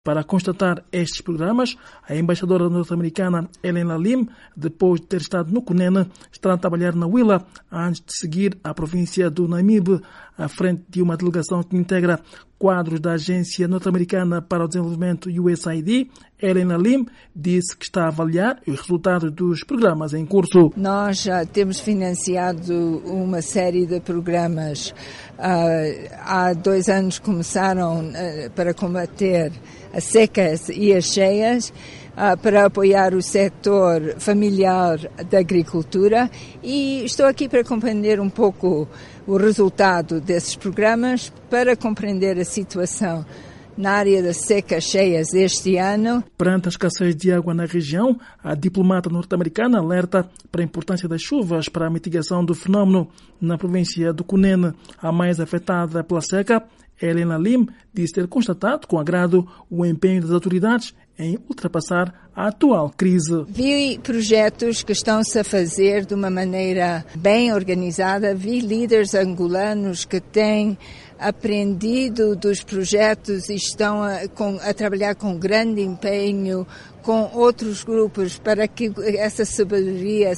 Para constatar estes programas, a embaixadora norte-americana Ellen Lalim, depois de ter estado no Cunene, está a trabalhar na Huila antes de seguir à província do Namibe, à frente de uma delegação que integra quadros da Agência Norte-Americana para o Desenvolvimento USAID. Ellen Lalim disse que está a avaliar os resultados dos programas em curso. Nós já temos financiado uma série de programas. Há 2 anos começaram para combater as secas e as cheias, para apoiar o setor familiar da agricultura, e estou aqui para compreender um pouco o resultado desses programas, para compreender a situação na área das secas cheias este ano. Perante a escassez de água na região, a diplomata norte-americana alerta para a importância das chuvas para a mitigação do fenómeno. Na província do Cunene, a mais afetada pela seca, Ellen Lalim disse ter constatado com agrado o empenho das autoridades em ultrapassar a atual crise. Vi projetos que estão-se a fazer de uma maneira bem organizada, vi líderes angolanos que têm aprendido dos projetos e estão a trabalhar com grande empenho com outros grupos para que essa sabedoria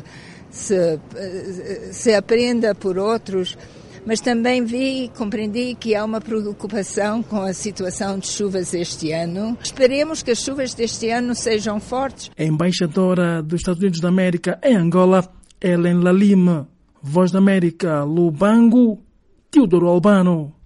se aprenda por outros. Mas também vi e compreendi que há uma preocupação com a situação de chuvas este ano. Esperemos que as chuvas deste ano sejam fortes. A embaixadora dos Estados Unidos da América em Angola, Ellen Lalim. Voz da América, Lubango, Teodoro Albano.